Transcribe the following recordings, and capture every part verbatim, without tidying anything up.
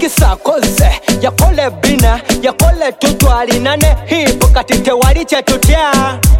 Mukisa akoze yakole bina yakole tutwalina ne hip kati tewali kyetutya.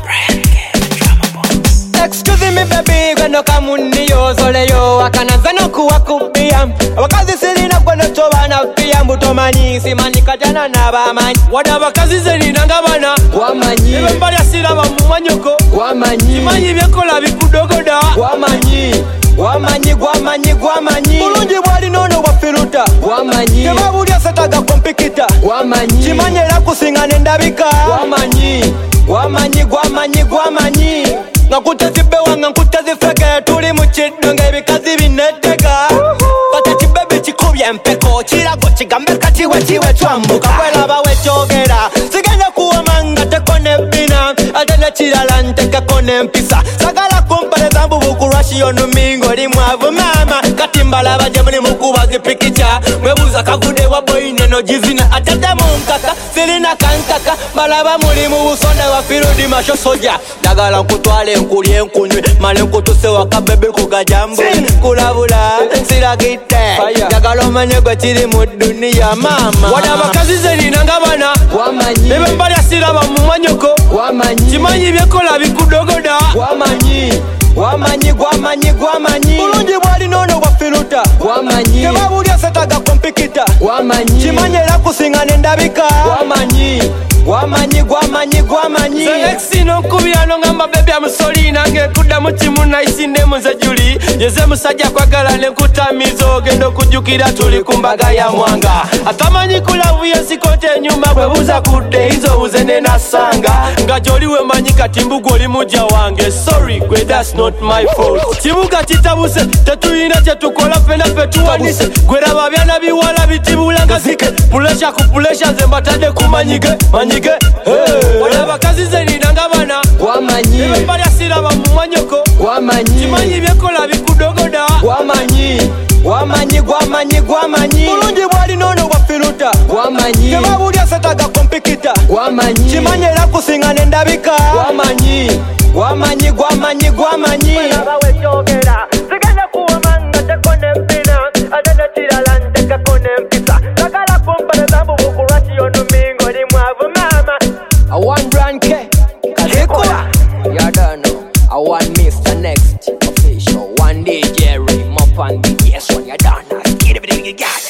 Excuse me baby gweno kamuniyo zoleyo akanaza nokuwakubia abakazi sirina gweno tobana pia mutomanyi simanyi kajana n'abamanyi wadde abakazi zerina nga bana wamanyi ebembali asiraba mu manyoko wamanyi simanyi byekola bikudogoda wamanyi wamanyi gwamanyi gwamanyi bulungi bwalina ono bwafiruta wamanyi tebabulya setaga kompikita wamanyi kimanyi era kusinga n'endabika wamanyi wamanyi gwamanyi gwamanyi nga kutazibe wanga nkutazifeke tuli mu kiddo ng'ebikazi binettega kata kibebe kikubye empeko kirago kigambe kati wekiwe twambuka bwelaba wekyogera sigenda kuwoma nga teko nebbina ate nekirala ntekeko n'empisa sagala kumpaleza mbubukulwashi onumingo oli mwavu maama kati mbalaba gye muli mukuba zipikica mwebuuza kagude wa boyine nogizina atete munkaka sirina kankaka mbalaba muli mu busonde wa firudi masho soja njagala nkutwale nkulye nkunywe male nkutuse waka bebe kugajambu kulabula siragite njagala omanye gwe kiri mu duniya maama wadde abakazi zerina nga bana wamanyi ebembali asiraba mu manyoko wamanyi kimanyi byekola bikudogoda wamanyi wamanyi gwamanyi gwamanyi bulungi bwalina ono bwafiruta wamanyi tebabulya setaga kompikita wamanyi kimanyi era kusinga n'endabika wamanyi wamanyi gwamanyi gwamanyi selexino nkubirano ngamba bebi amusolina ngekuddamu kimu naisinde muze juli yeze musajja kwagala nenkutamiza ogenda okujjukira tuli ku mbaga ya mwanga atamanyi kulavuye sikote enyuma bwebuza kudde izo buze nenasanga nga gyoli wemanyi kati mbugu oli mujja wange sorry gwe that's not my fault kibuga kitabuse tetulina kyetukola fena fe tuwanise gweraba byana biwala bitibula nga zike pulesha ku pulesha nze mbatadde kumanyige manyige wadde abakazi zerina nga bana wamanyi ebembali asiraba mu manyoko wamanyi kimanyi byekola bikudogoda wamanyi wamanyi gwamanyi gwamanyi bulungi bwalina ono bwafiruta wamanyi tebabulya setaga kompikita wamanyi kimanyi era kusinga n'endabika wamanyi wamanyi gwamanyi gwamanyi bwelaba wekyogera sigenda kuwoma nga teko n'empina ate nekirala ntekeko n'empisa sagala kumpaleza mbubukulwashi onumingo oli mwavu maama I want Brand K Kalikola you don't know I want Mister Next official one D J Ray Mop and the yes one you don't know get it, get it, get it.